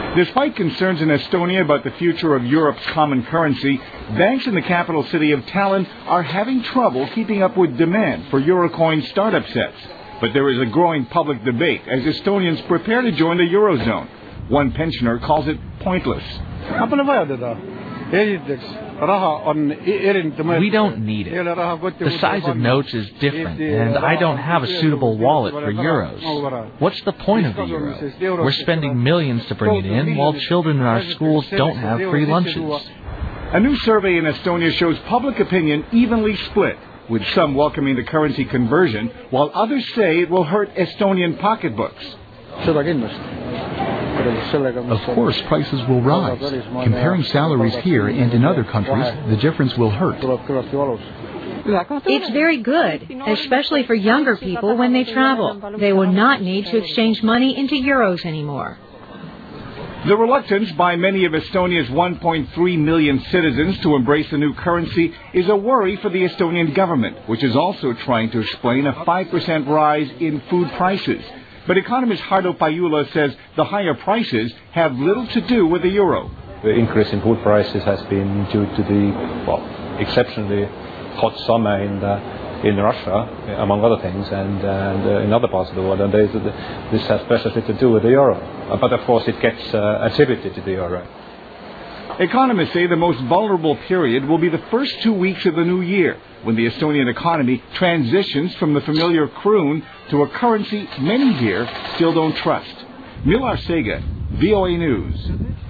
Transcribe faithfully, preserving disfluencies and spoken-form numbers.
Despite concerns in Estonia about the future of Europe's common currency, banks in the capital city of Tallinn are having trouble keeping up with demand for Eurocoin startup sets. But there is a growing public debate as Estonians prepare to join the Eurozone. One pensioner calls it pointless. We don't need it. The size of notes is different, and I don't have a suitable wallet for euros. What's the point of the euro? We're spending millions to bring it in, while children in our schools don't have free lunches. A new survey in Estonia shows public opinion evenly split, with some welcoming the currency conversion, while others say it will hurt Estonian pocketbooks. Of course, prices will rise. Comparing salaries here and in other countries, the difference will hurt. It's very good, especially for younger people when they travel. They will not need to exchange money into euros anymore. The reluctance by many of Estonia's one point three million citizens to embrace the new currency is a worry for the Estonian government, which is also trying to explain a five percent rise in food prices. But economist Hardo Pajula says the higher prices have little to do with the euro. The increase in food prices has been due to the, well, exceptionally hot summer in the, in Russia, among other things, and, and uh, in other parts of the world. And this, this has especially to do with the euro. Uh, but of course it gets uh, attributed to the euro. Economists say the most vulnerable period will be the first two weeks of the new year, when the Estonian economy transitions from the familiar kroon to a currency many here still don't trust. Milar Sega, V O A News.